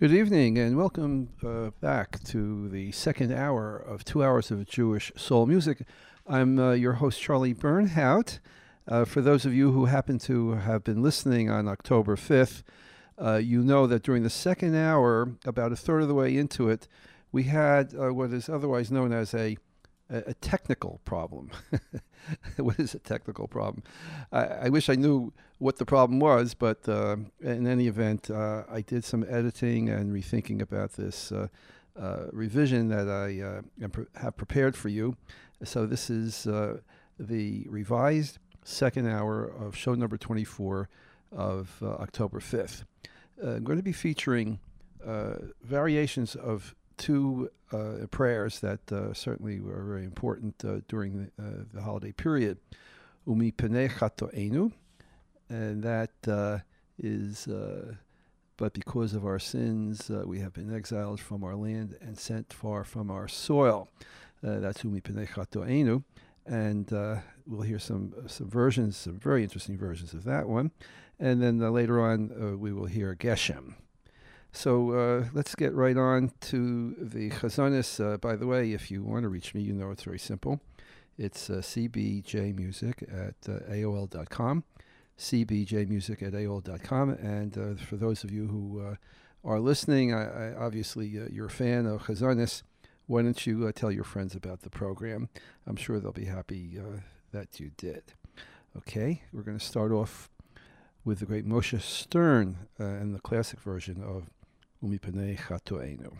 Good evening and welcome back to the second hour of 2 hours of Jewish soul music. I'm your host, Charlie Bernhout. For those of you who happen to have been listening on October 5th, you know that during the second hour, about a third of the way into it, we had what is otherwise known as a technical problem. What is a technical problem? I wish I knew what the problem was, but in any event, I did some editing and rethinking about this revision that I have prepared for you. So this is the revised second hour of show number 24 of October 5th. I'm going to be featuring variations of two prayers that certainly were very important during the holiday period. Umi Penei Chatoenu, and that is, but because of our sins, we have been exiled from our land and sent far from our soil. That's Umi Penei Chatoenu, and we'll hear some versions, some very interesting versions of that one. And then later on, we will hear Geshem. So let's get right on to the Chazonis. By the way, if you want to reach me, you know it's very simple. It's cbjmusic at AOL.com, cbjmusic@AOL.com. And for those of you who are listening, I obviously you're a fan of Chazonis. Why don't you tell your friends about the program? I'm sure they'll be happy that you did. Okay, we're going to start off with the great Moshe Stern and the classic version of Umi Penei Chatoenu.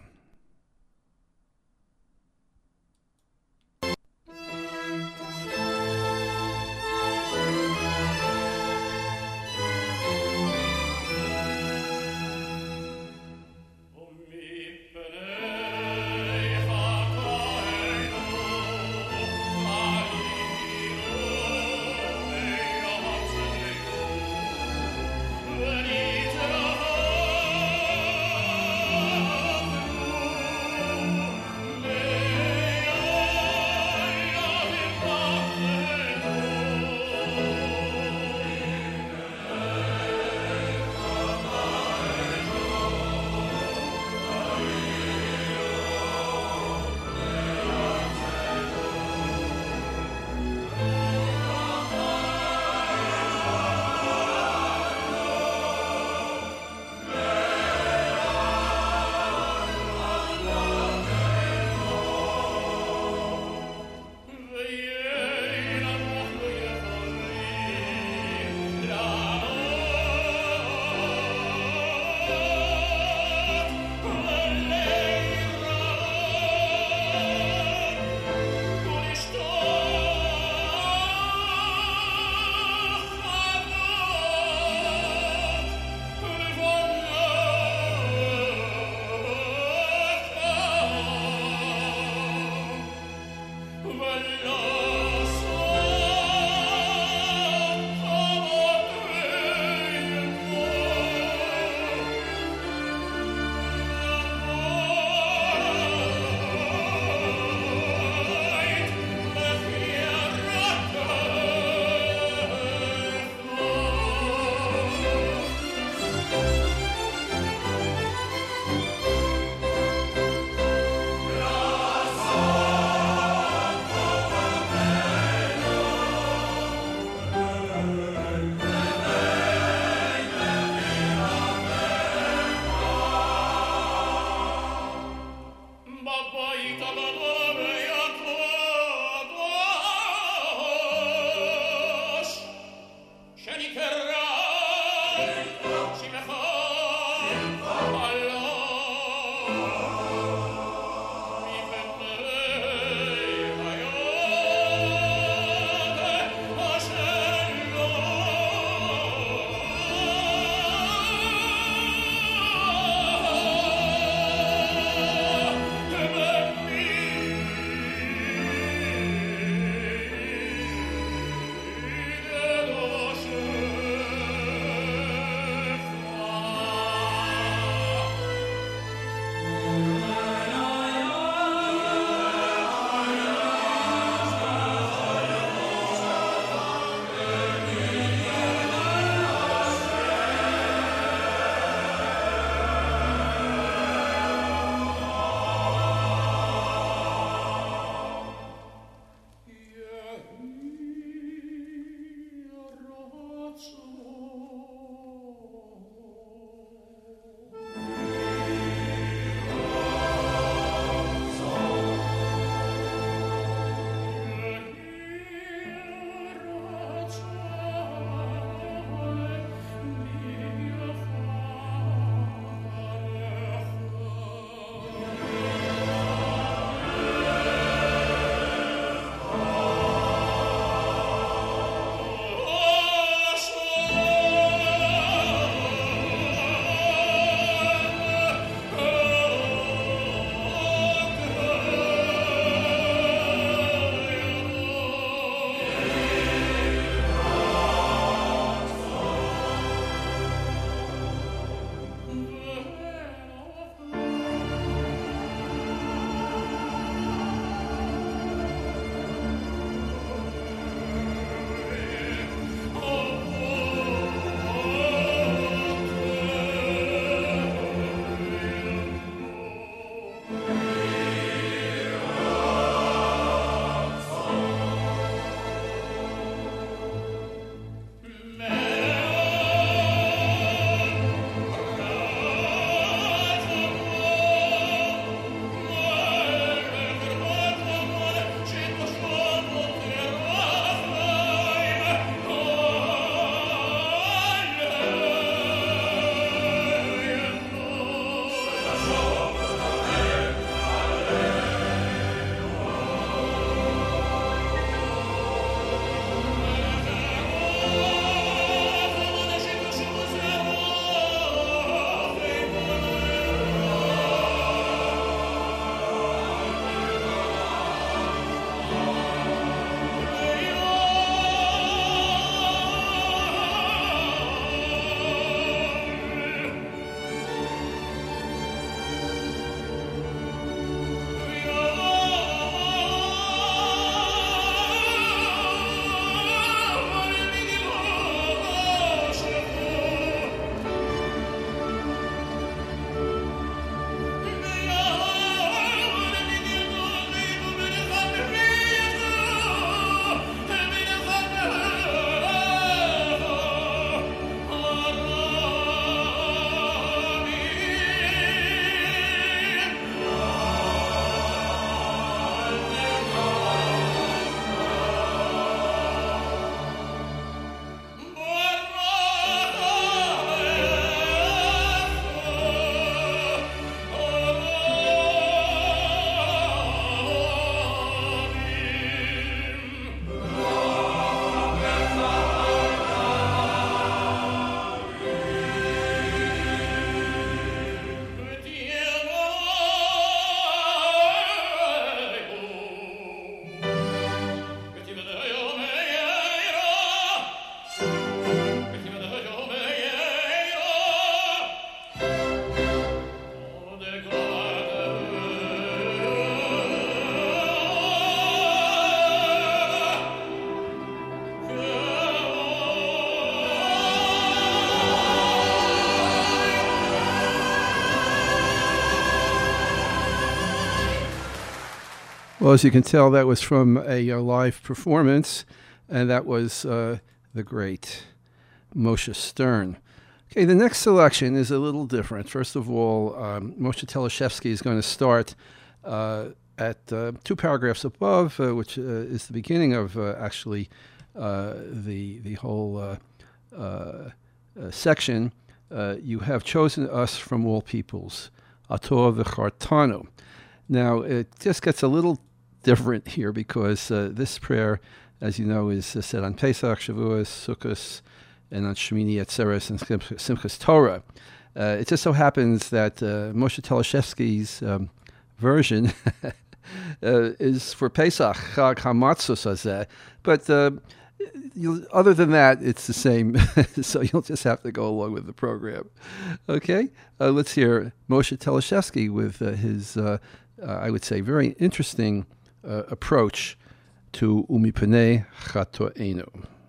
Well, as you can tell, that was from a live performance, and that was the great Moshe Stern. Okay, the next selection is a little different. First of all, Moshe Teleshevsky is going to start at 2 paragraphs above, which is the beginning of actually the whole section. You have chosen us from all peoples, Ator v'chartanu. Now, it just gets a little different here because this prayer, as you know, is said on Pesach, Shavuos, Sukkot, and on Shemini Atzeres and Simchas Torah. It just so happens that Moshe Teleshevsky's version is for Pesach, Chag HaMatzos Hazeh, but other than that, it's the same, so you'll just have to go along with the program. Okay, let's hear Moshe Teleshevsky with his, I would say, very interesting approach to Umipenei Chatoenu.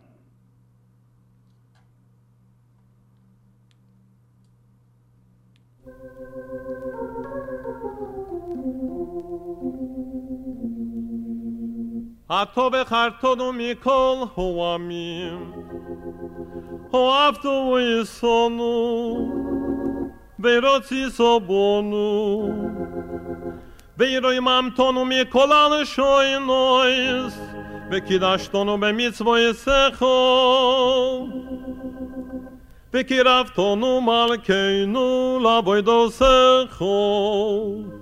Ato bechartonu mikol hoamim Hoavto v'yisonu Ve'rotzi sobonu Ve'yiroimamtonu mikol al shoynois Ve'kidashtonu b'mitzvoyesecho Ve'kiravtonu malkeinu lavoidosecho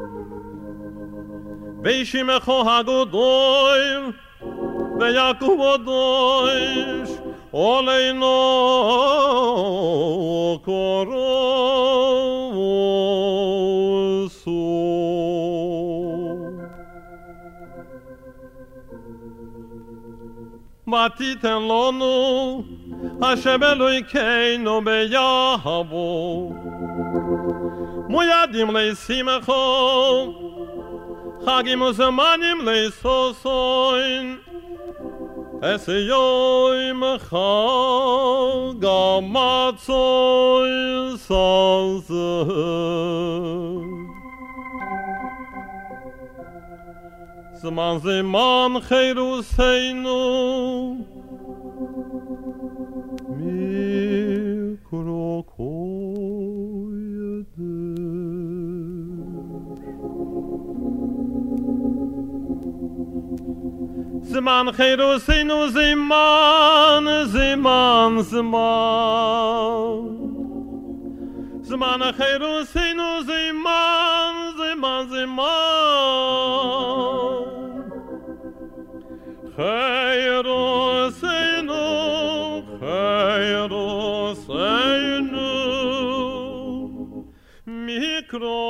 Ve'ishimecho hagodoil Ve'yakov odoish Oleino korosu Vatiten lonu Hashem Elokeinu beyahavo Moyadim leisimecho Chagim uzemanim leisosoin Eseyoim chag amatzoi sazeh Zman zeman cheruseinu Zman cheruseinu zman Zman cheruseinu zman Cheruseinu Mikro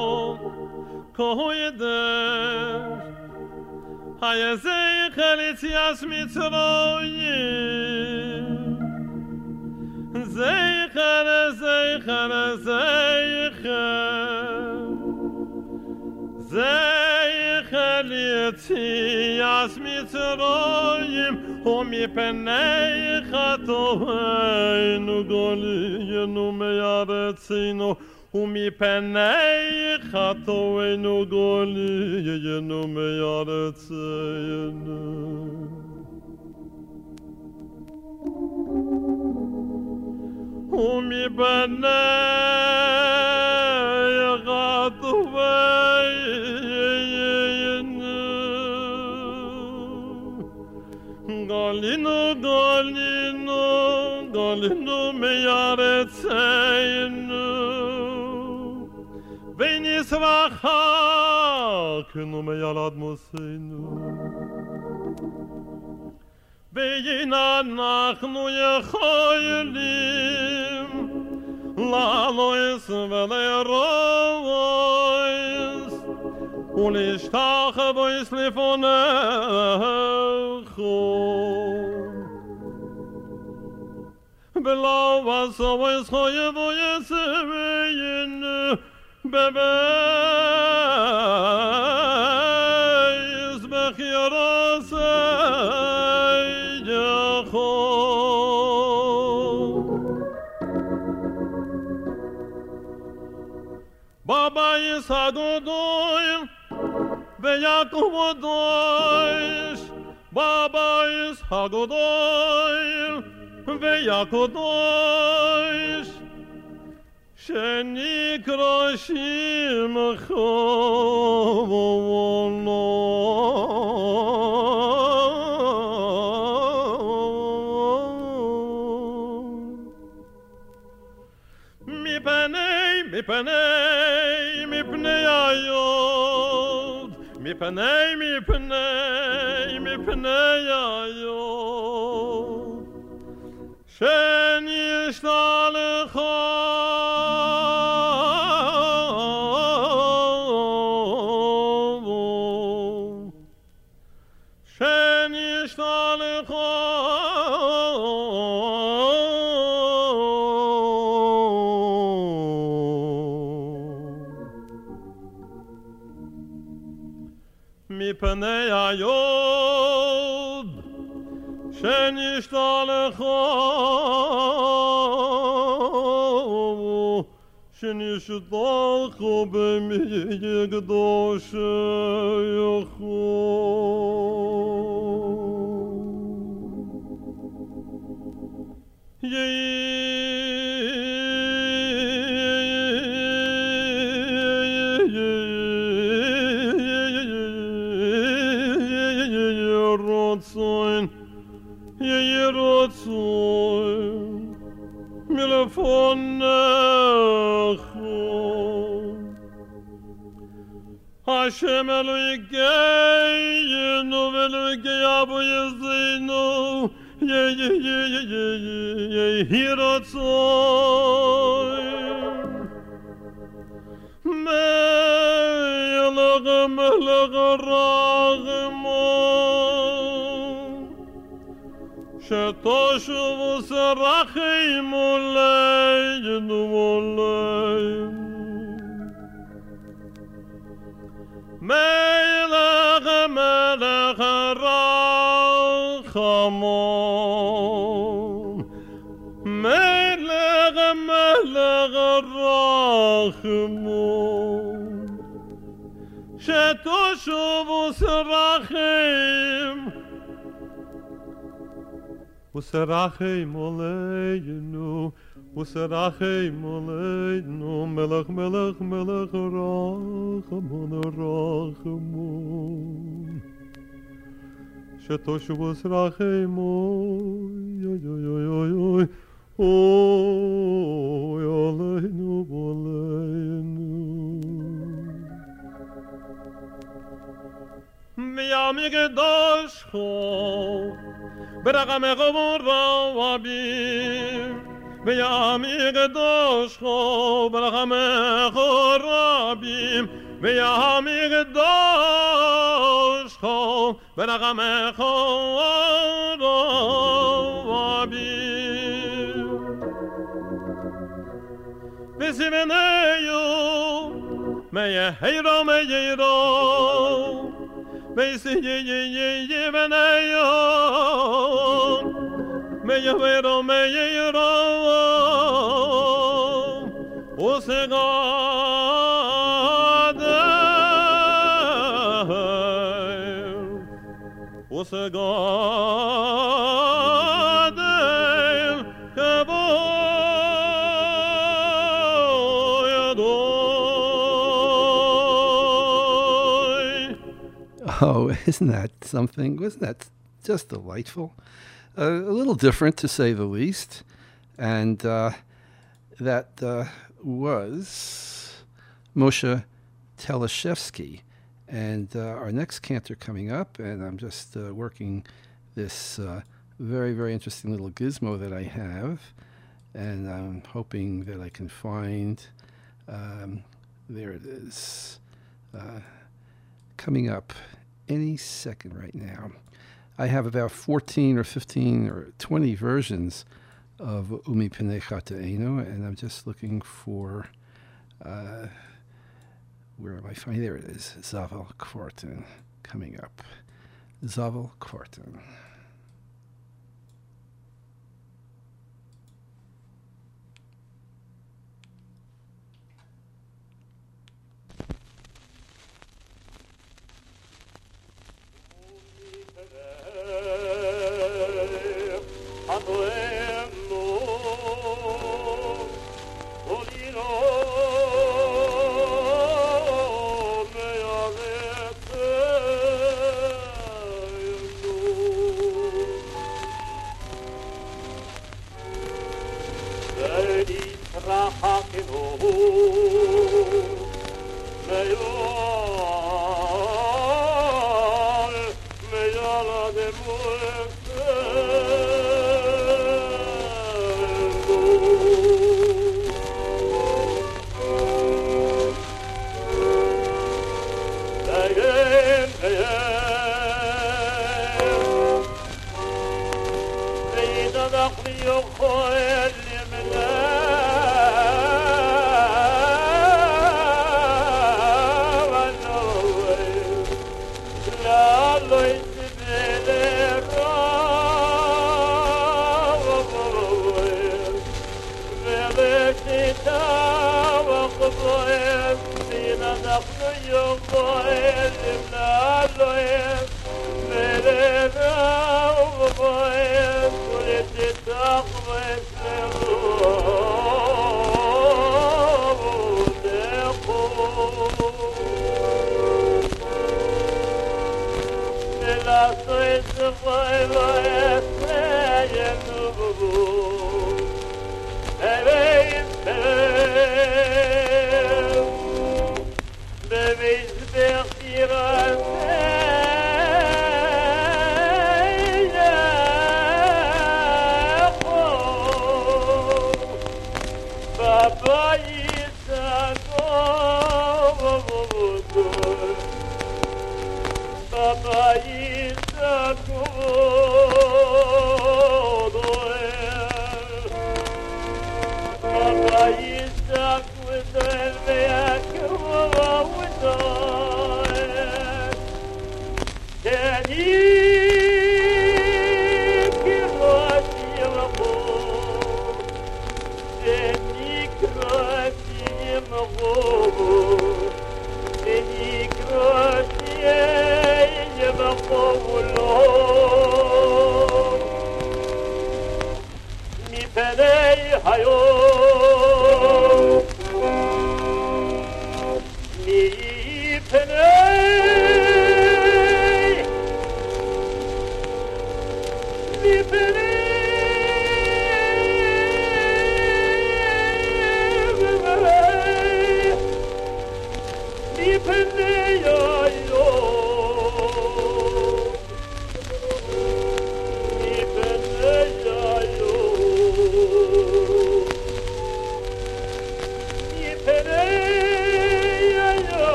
koyeder Hayezei chelitzias mitzroyim Zeicher litzias mitzroyim Umipenei chatoveinu goliyenu meyaretzinu Umipenei chatoveinu goliyenu meyaretzinu Umipenei chatoveinu Golinu meyaretzenu V'nisrachaknu meyalad moseinu V'yinanachnu yecholim Lalois v'leirois Ulishtach vois lifonecho Below was always hoye voice in bebeis bechiros yacho Baba is hagodoy ויעקודש בבייס הגדול ויעקודש שנקרא שמך מפני היוד מפני היוד שנשתלך שנשתלך מפני היוד שנשתלך שנשתלך במי קדושך ירצון מלפונך השם אלוהינו ואלוהי אבו יזינו יהי רצון מלך רחמן שתושבו שרחים עלינו מלך רחמן מלך רחמן שתושבו שרחים וסרחים עלינו וסרחים עלינו מלך רחמן שתושבו שרחים אוי עלינו מימי קדושך ברחמך רבים וימי קדושך ברחמך רבים וימי קדושך ברחמך רבים וסימניו מיירו מיירו וסגדר כבוידוי. Oh, isn't that something? Wasn't that just delightful? A little different, to say the least. And that was Moshe Teleshevsky. And our next cantor coming up, and I'm just working this very, very interesting little gizmo that I have. And I'm hoping that I can find, there it is, coming up any second right now. I have about 14 or 15 or 20 versions of Umi Pnei Chataenu, and I'm just looking for, where am I finding? There it is, Zavel Kvartin coming up. Zavel Kvartin. אנחנו יבואלים לעלוים מלנה ובואם ולתתח וסלרוב ולעשות ספרי ויסנבו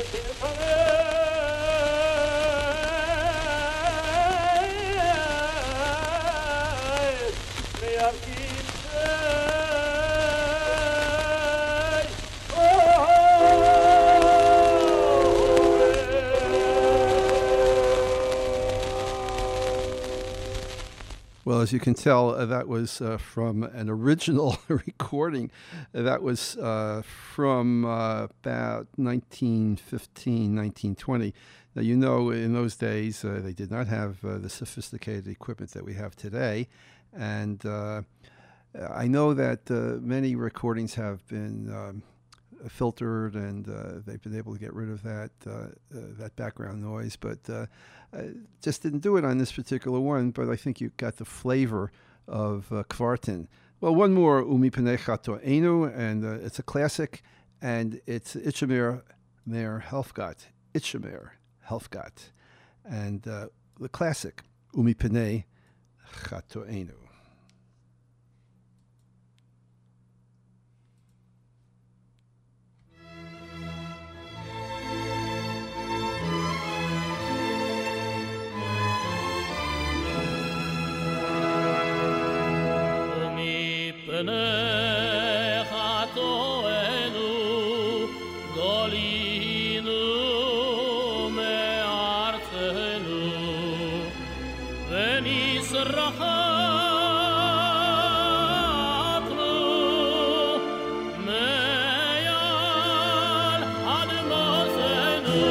Well, as you can tell, that was from an original recording. That was from about 1915, 1920. Now, you know, in those days, they did not have the sophisticated equipment that we have today. And I know that many recordings have been filtered, and they've been able to get rid of that background noise, but just didn't do it on this particular one. But I think you got the flavor of Kvartin. Well, one more, Umi Penei Chatoenu, and it's a classic, and it's Itchemer Meir Helfgot, Itchemer Helfgot, and the classic, Umi Penei Chatoenu. Penei Chatoenu golinu me'artzenu v'nisrachatnu me'al admosenu.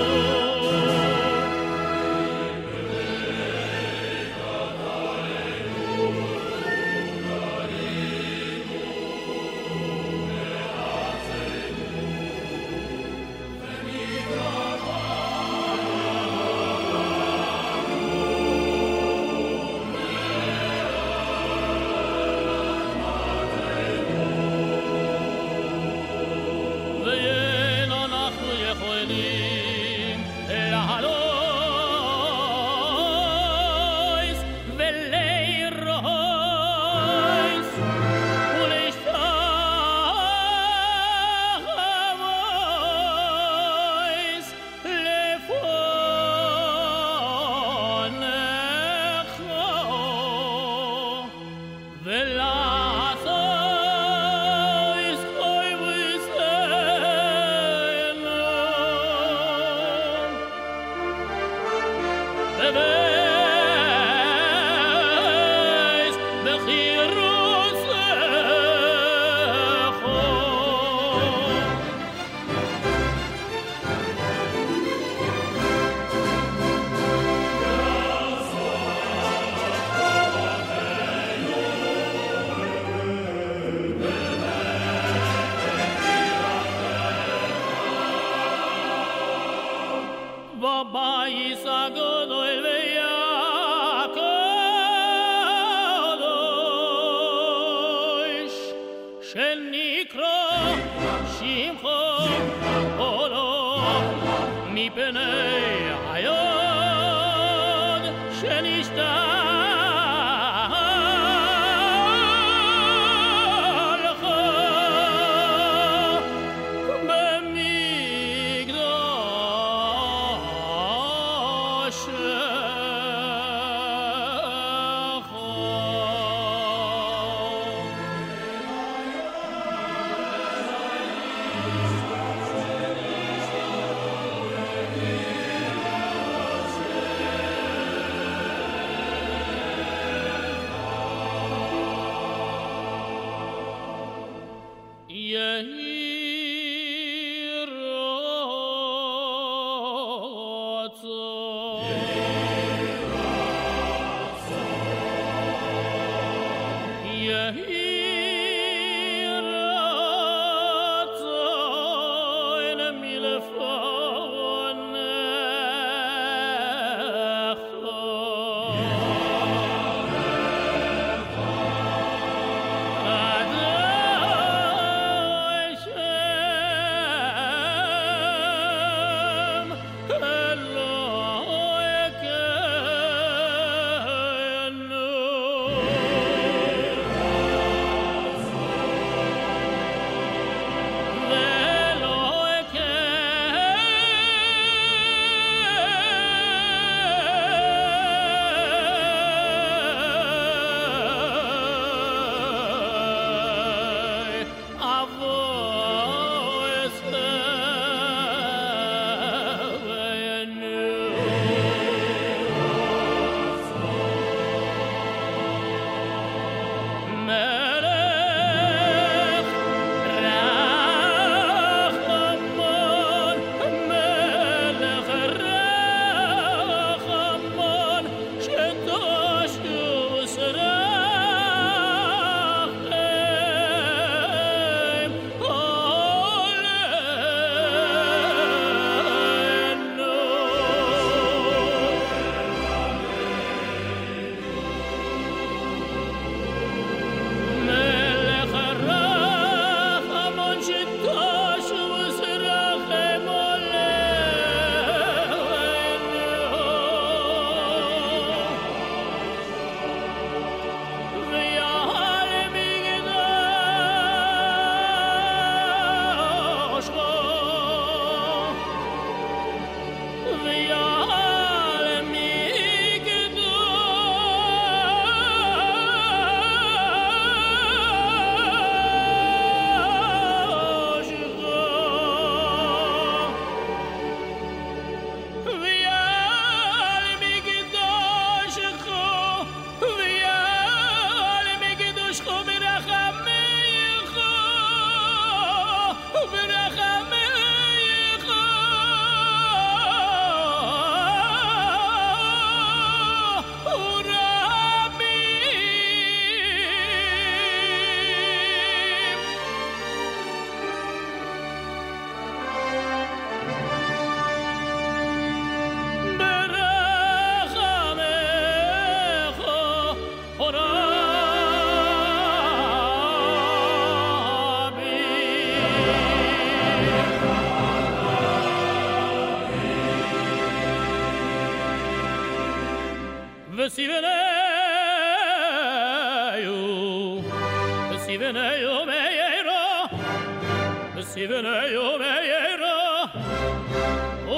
Vesiveneio, Vesiveneio meieiro, Vesiveneio meieiro, o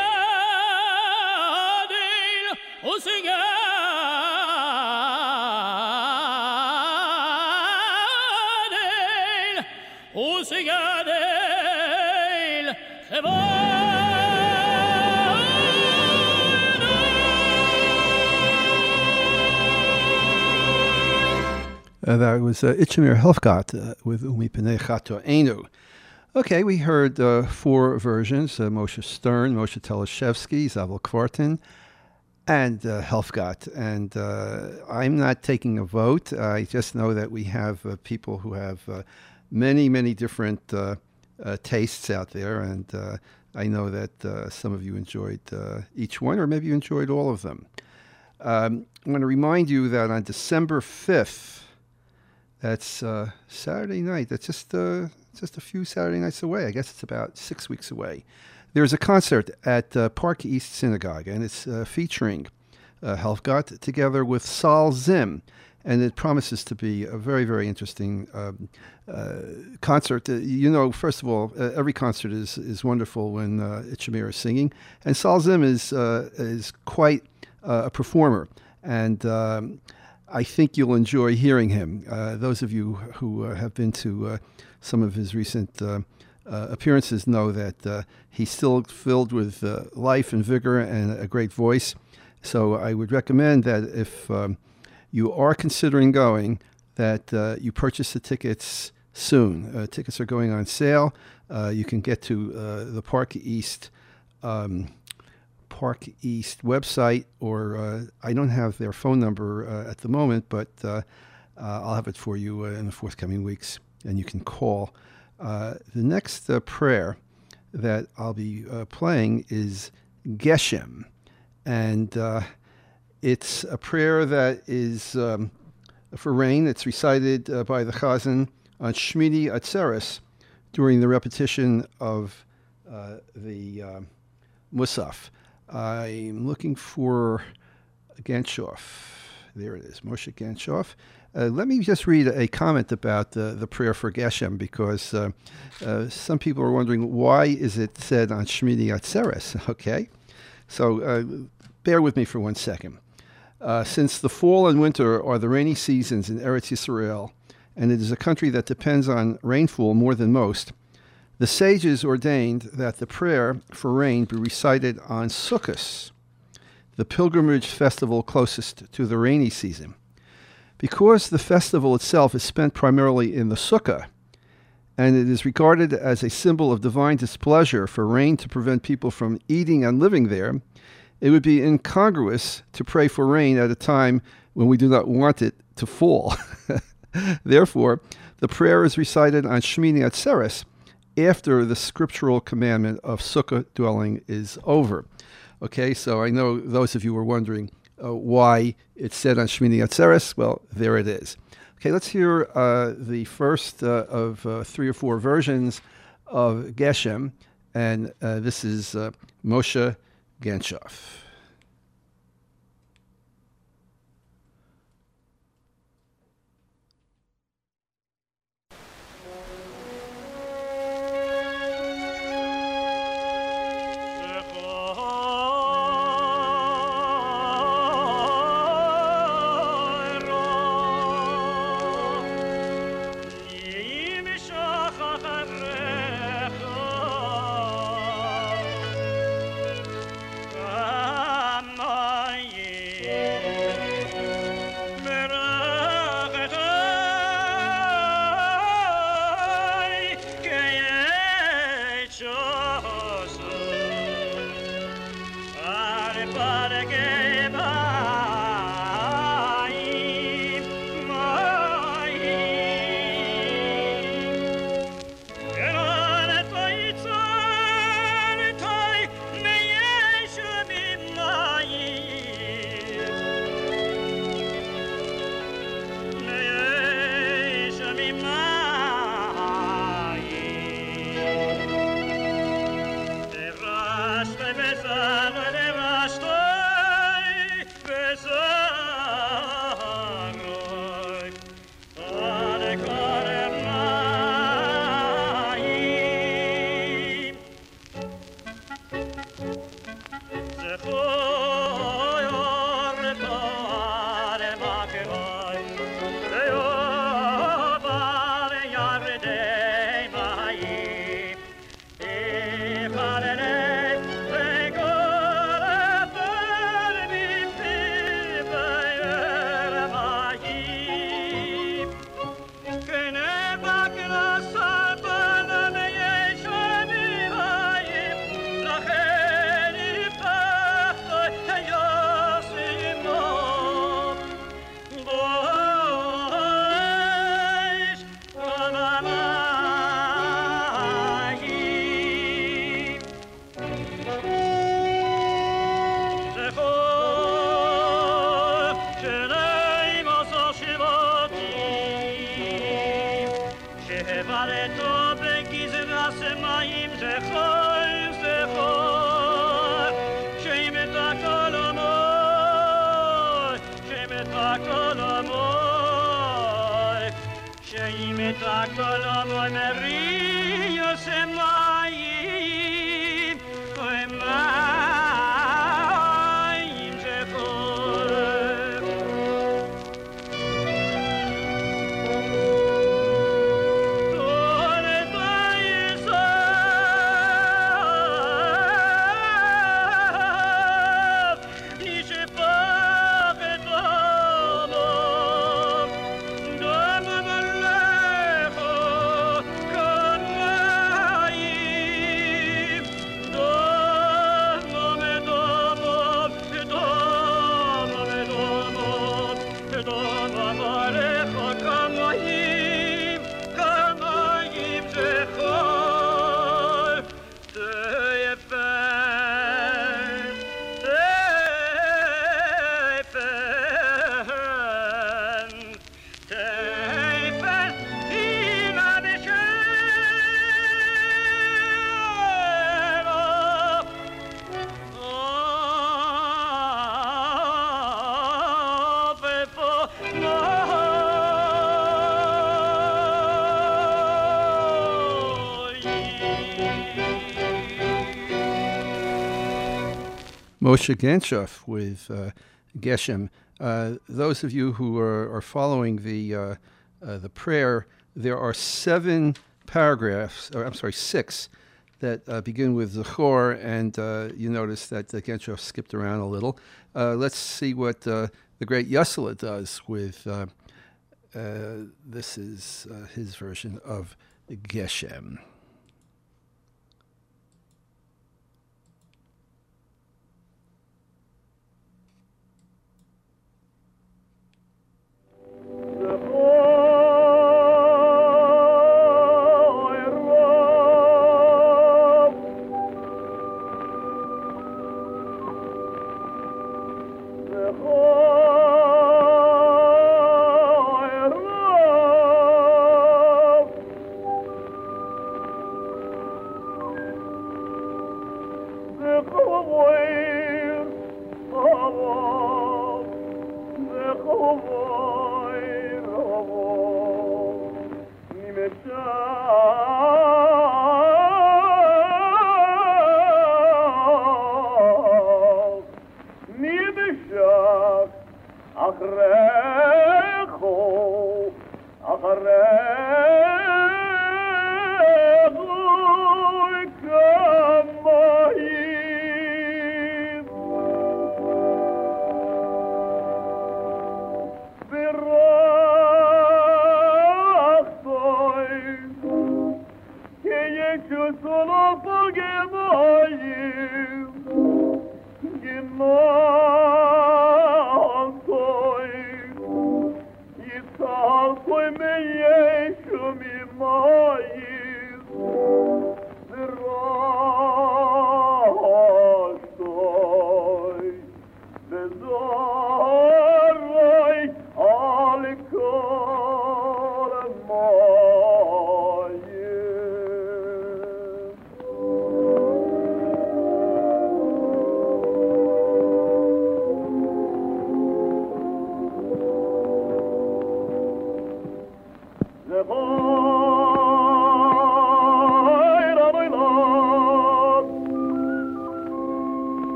sigadil, o sigadil, o sigadil, That was Itchamir Helfgott with Umi Penei Chato Einu. Okay, we heard 4 versions, Moshe Stern, Moshe Teleshevsky, Zavel Kvartin, and Helfgott. And I'm not taking a vote. I just know that we have people who have many, many different tastes out there. And I know that some of you enjoyed each one, or maybe you enjoyed all of them. I'm going to remind you that on December 5th, that's Saturday night. That's just a few Saturday nights away. I guess it's about 6 weeks away. There's a concert at Park East Synagogue, and it's featuring Helfgott together with Sal Zim, and it promises to be a very, very interesting concert. First of all, every concert is wonderful when Itchamir is singing, and Sal Zim is quite a performer, and I think you'll enjoy hearing him. Those of you who have been to some of his recent appearances know that he's still filled with life and vigor and a great voice. So I would recommend that if you are considering going, that you purchase the tickets soon. Tickets are going on sale. You can get to the Park East website, or I don't have their phone number at the moment, but I'll have it for you in the forthcoming weeks, and you can call. The next prayer that I'll be playing is Geshem, and it's a prayer that is for rain. It's recited by the Chazan on Shmini Atzeres during the repetition of the Musaf. I'm looking for Genshoff. There it is, Moshe Genshoff. Let me just read a comment about the prayer for Geshem, because some people are wondering, why is it said on Shmini Atzeres? Okay, so bear with me for 1 second. Since the fall and winter are the rainy seasons in Eretz Yisrael, and it is a country that depends on rainfall more than most, the sages ordained that the prayer for rain be recited on Sukkot, the pilgrimage festival closest to the rainy season. Because the festival itself is spent primarily in the Sukkah, and it is regarded as a symbol of divine displeasure for rain to prevent people from eating and living there, it would be incongruous to pray for rain at a time when we do not want it to fall. Therefore, the prayer is recited on Shmini Atzeres, after the scriptural commandment of sukkah dwelling is over. Okay, so I know those of you were wondering why it's said on Shmini Atzeres. Well, there it is. Okay, let's hear the first of 3 or 4 versions of Geshem, and this is Moshe Genshoff. Ah Moshe Genshoff with Geshem. Those of you who are following the prayer, there are 7 paragraphs, or I'm sorry, 6, that begin with Zachor, and you notice that Genshoff skipped around a little. Let's see what the great Yasala does with, this is his version of Geshem.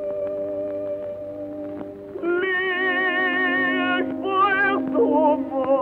Oh,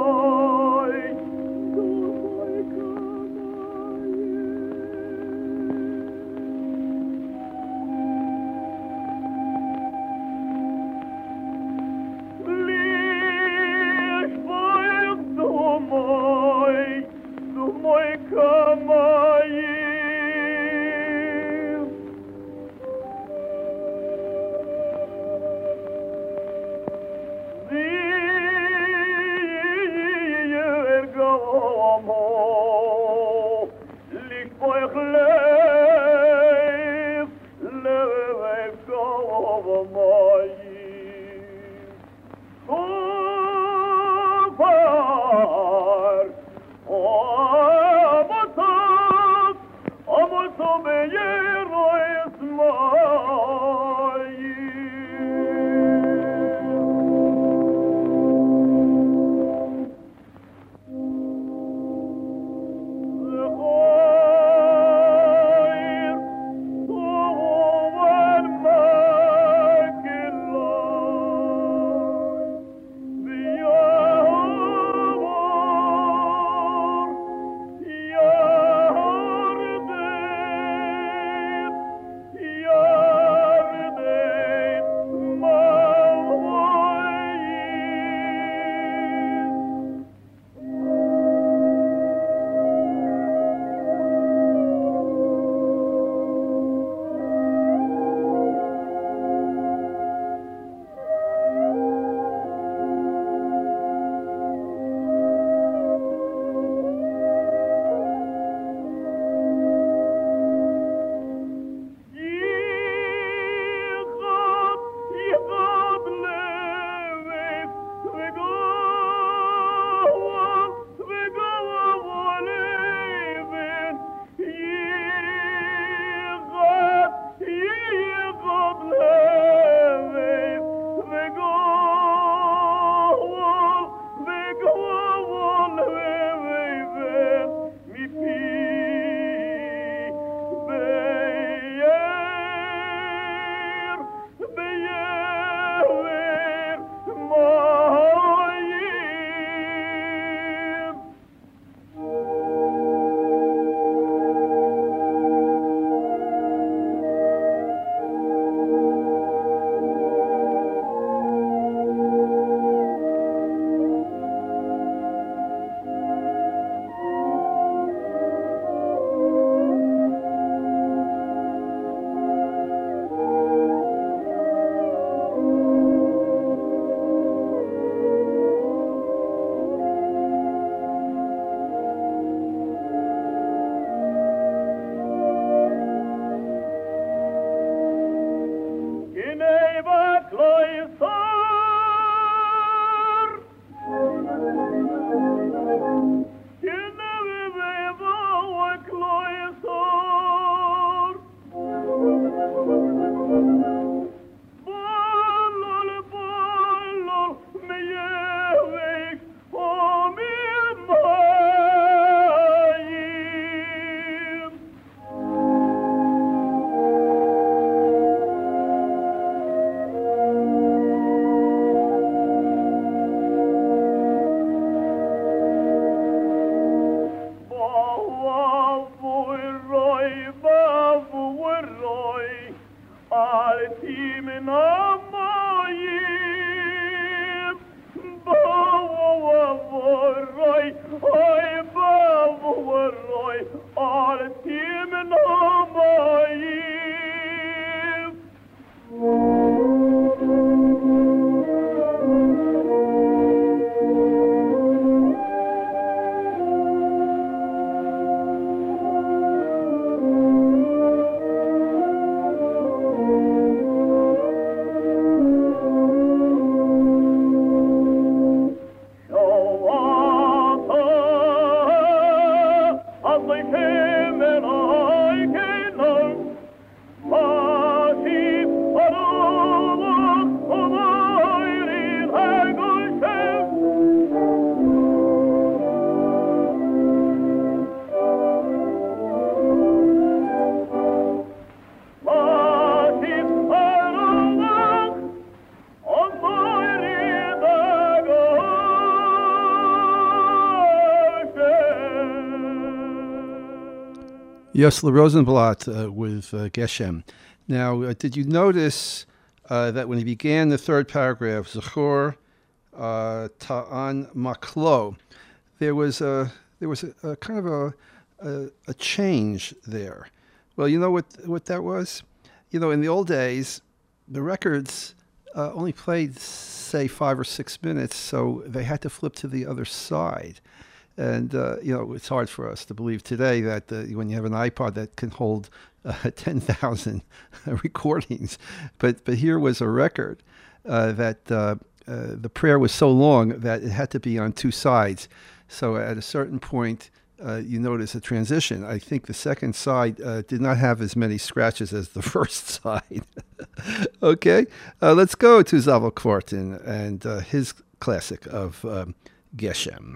Yossele Rosenblatt with Geshem. Now, did you notice that when he began the third paragraph, Zachor Ta'an Maklo, there was a kind of a change there. Well, you know what that was? You know, in the old days, the records only played, say, 5 or 6 minutes, so they had to flip to the other side. And, it's hard for us to believe today that when you have an iPod that can hold 10,000 recordings. But here was a record that the prayer was so long that it had to be on two sides. So at a certain point, you notice a transition. I think the second side did not have as many scratches as the first side. Okay, let's go to Zavel Kvartin and his classic of Geshem.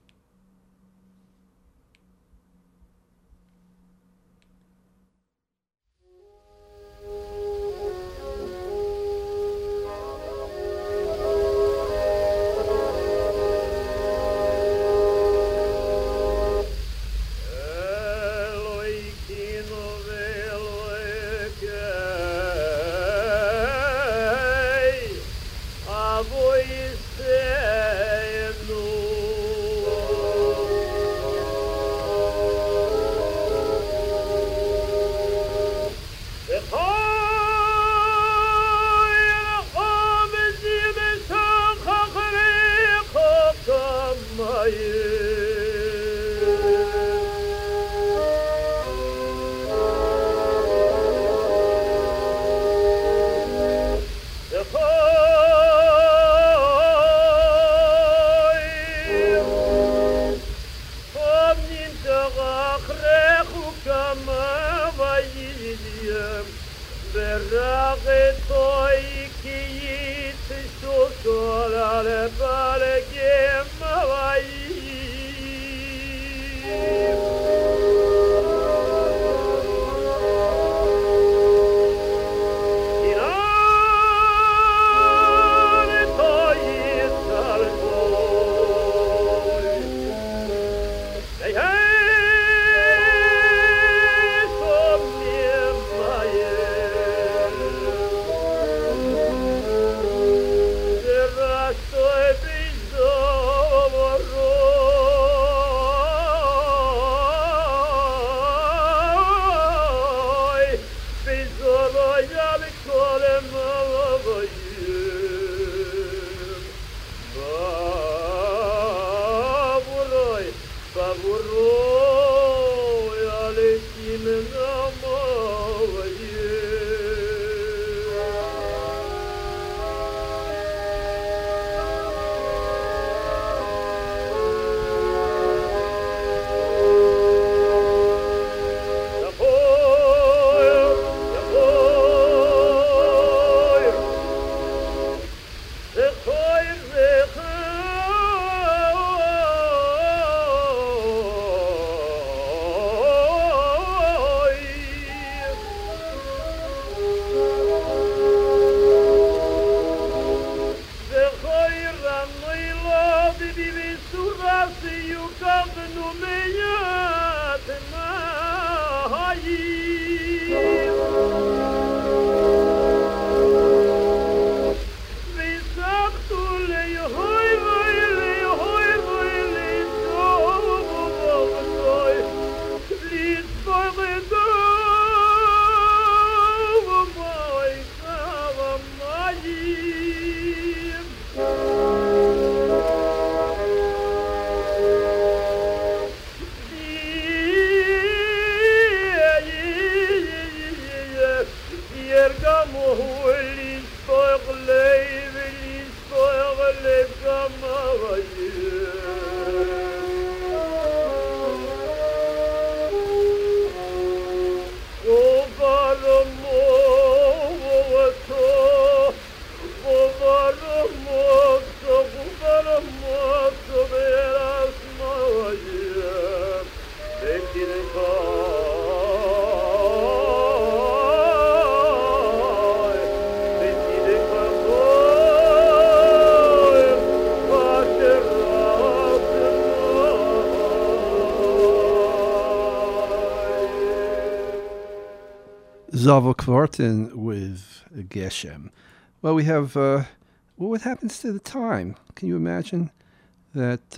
Zavel Kvartin with Geshem. Well, we have, what happens to the time? Can you imagine that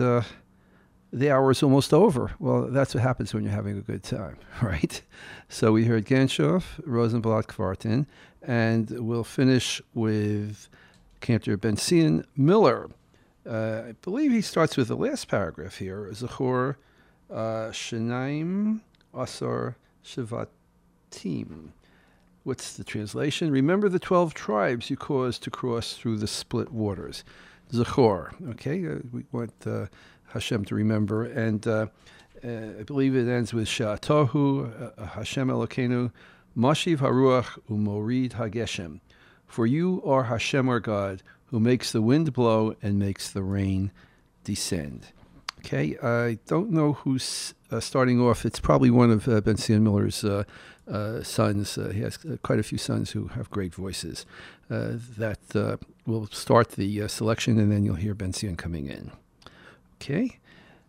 the hour is almost over? Well, that's what happens when you're having a good time, right? So we heard Genshof, Rosenblatt, Kvartin, and we'll finish with Cantor Ben-Sion Miller. I believe he starts with the last paragraph here. Zachor Shenaim Asar Shivatim. What's the translation? Remember the 12 tribes you caused to cross through the split waters. Zachor. Okay, we want Hashem to remember. And I believe it ends with Sha'atohu Hashem Elokeinu Mashiv Haruach Umorid Hageshem. For you are Hashem our God, who makes the wind blow and makes the rain descend. Okay, I don't know who's starting off. It's probably one of Ben Zion Miller's sons. He has quite a few sons who have great voices. That will start the selection, and then you'll hear Ben Zion coming in. Okay.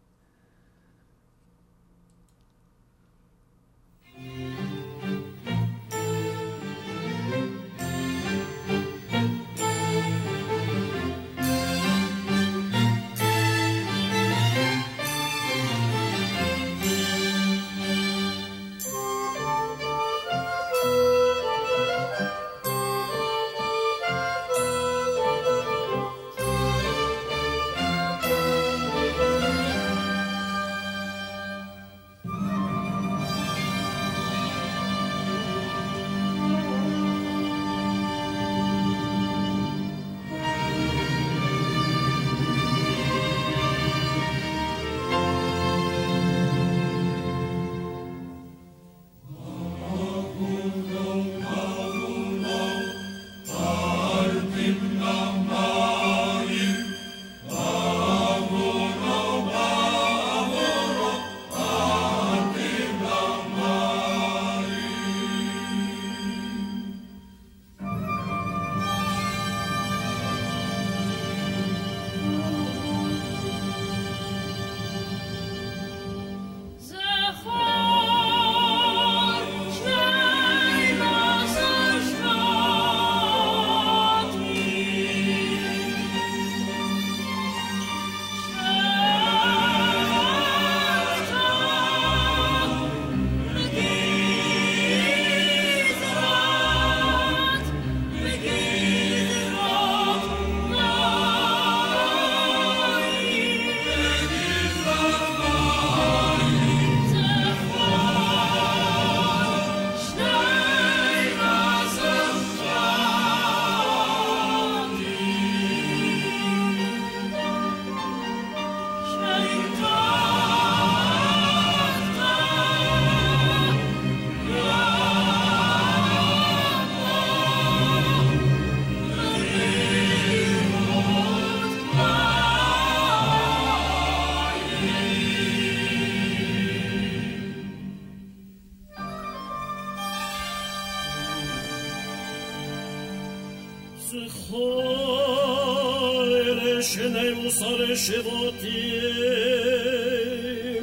Shivotим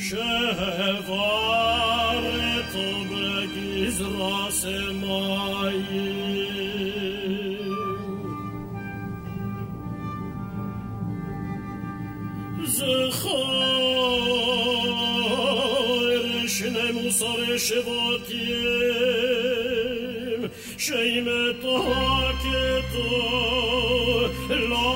Shevareto Begizra Semayim Zechor Shnei Musar Shivotim Sheimeto Haketo La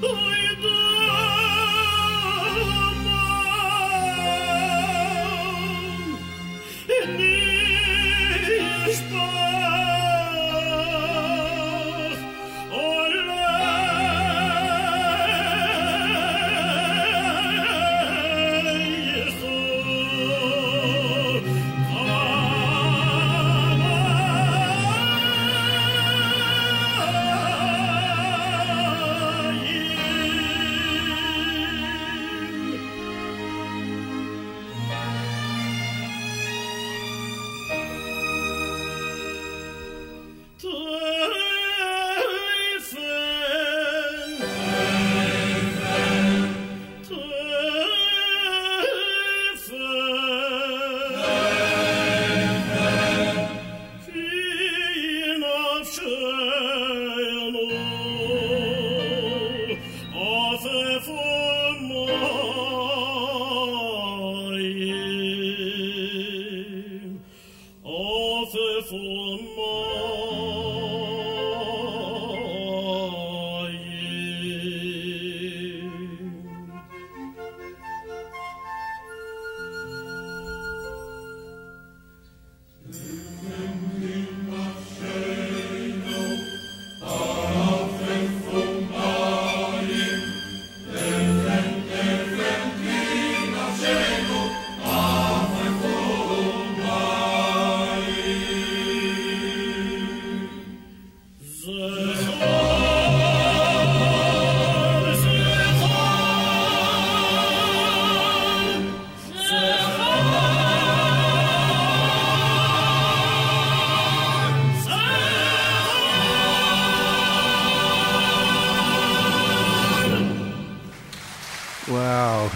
Wow.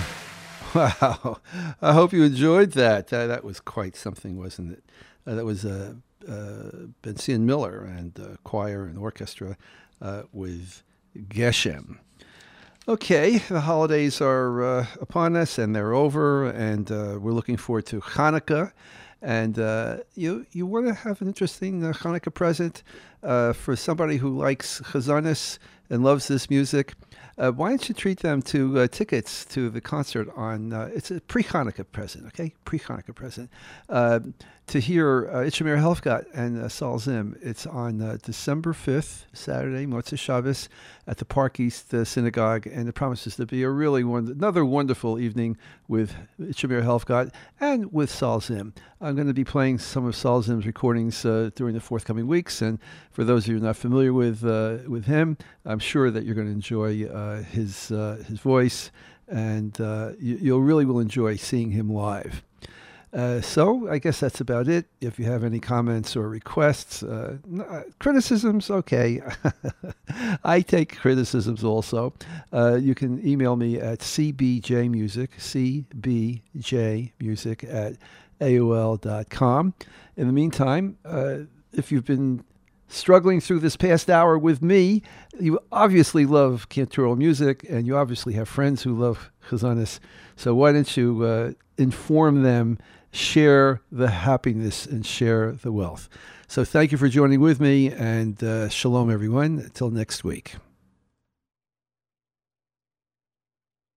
Wow. I hope you enjoyed that. That was quite something, wasn't it? That was Benzion Miller and choir and orchestra with Geshem. Okay, the holidays are upon us, and they're over, and we're looking forward to Hanukkah. And you want to have an interesting Hanukkah present for somebody who likes Chazanis and loves this music. Why don't you treat them to tickets to the concert on, it's a pre-Hanukkah present, okay? Pre-Hanukkah present. To hear Itchamir Helfgott and Saul Zim. It's on December 5th, Saturday, Motzei Shabbos, at the Park East Synagogue. And it promises to be a really another wonderful evening with Itchamir Helfgott and with Saul Zim. I'm going to be playing some of Saul Zim's recordings during the forthcoming weeks. And for those of you not familiar with him, I'm sure that you're going to enjoy his voice, and you really will enjoy seeing him live. So I guess that's about it. If you have any comments or requests, criticisms, okay. I take criticisms also. You can email me at cbjmusic, cbjmusic@aol.com. In the meantime, if you've been struggling through this past hour with me, you obviously love cantoral music, and you obviously have friends who love Chazanis. So why don't you inform them, share the happiness, and share the wealth. So thank you for joining with me, and shalom, everyone. Until next week.